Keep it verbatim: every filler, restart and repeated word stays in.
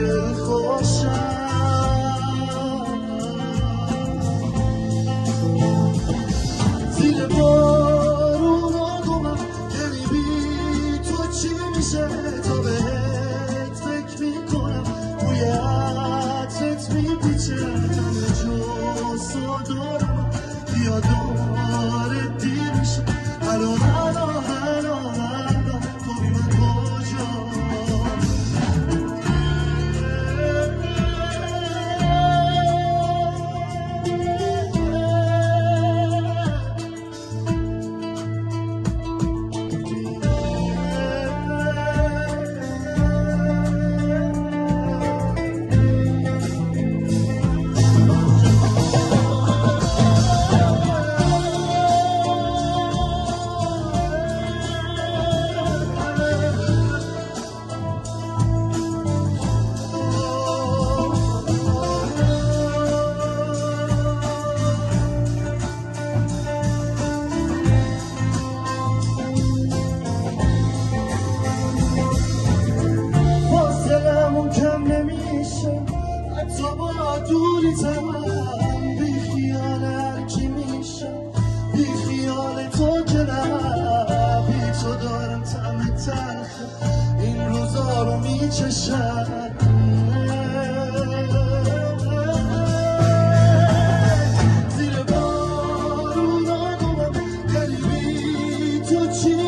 دل خوشم زیر بارون آدومم یعنی بی تو چی میشه تا بهت فکر میکنم بوی عطرت میپیچه همه جز تو دارم بیا داره دیر میشه الان الان الان الان تو بی من کجا حتی با دوریتم بی خیال هرکی میشم بی خیال تو که نه بی تو دارم طعم تلخ این روزا رو میچشم زیر بارون آدومم یعنی بی تو چی